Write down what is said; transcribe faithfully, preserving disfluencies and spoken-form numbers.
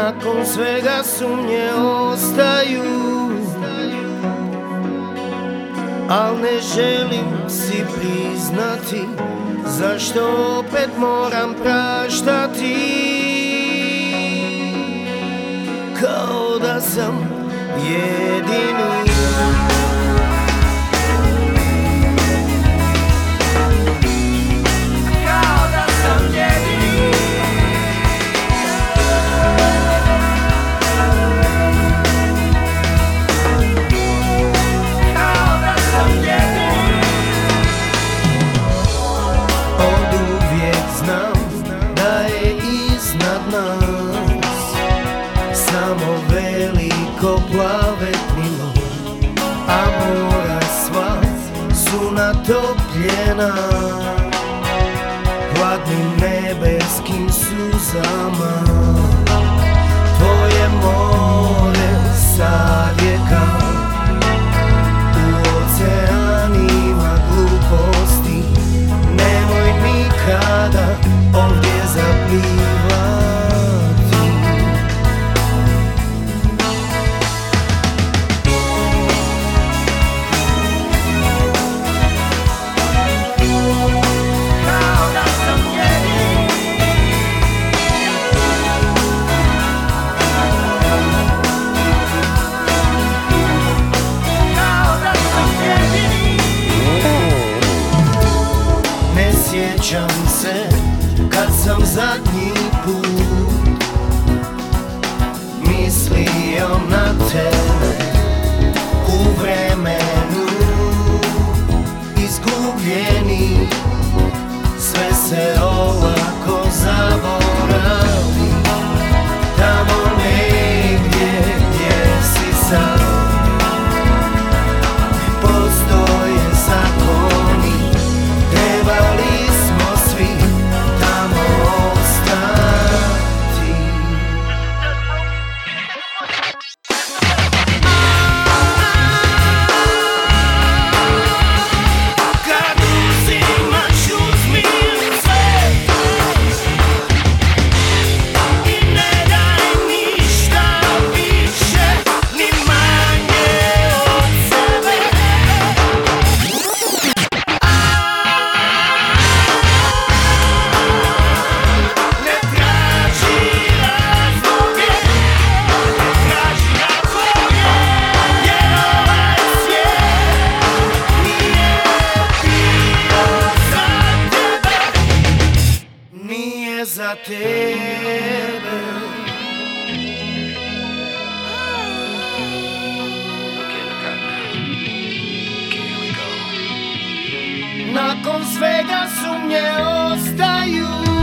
nakon svega sumnje ostaju, al ne želim si priznati zašto opet moram praštati, kao da sam jedini. Samo veliko plavetnilo, a mora sva su natopljena hladnim nebeskim suzama. Tvoje more sad je kao u oceanima gluposti. Nemoj nikada ovdje zaplivati. Sjećam se kad sam zadnji put mislio na tebe u vremenu izgubljeni. Sve se olako zaboravi tamo negdje gdje si sad. Postoje zakoni, trebali za tebe. Nakon svega sumnje ostaju.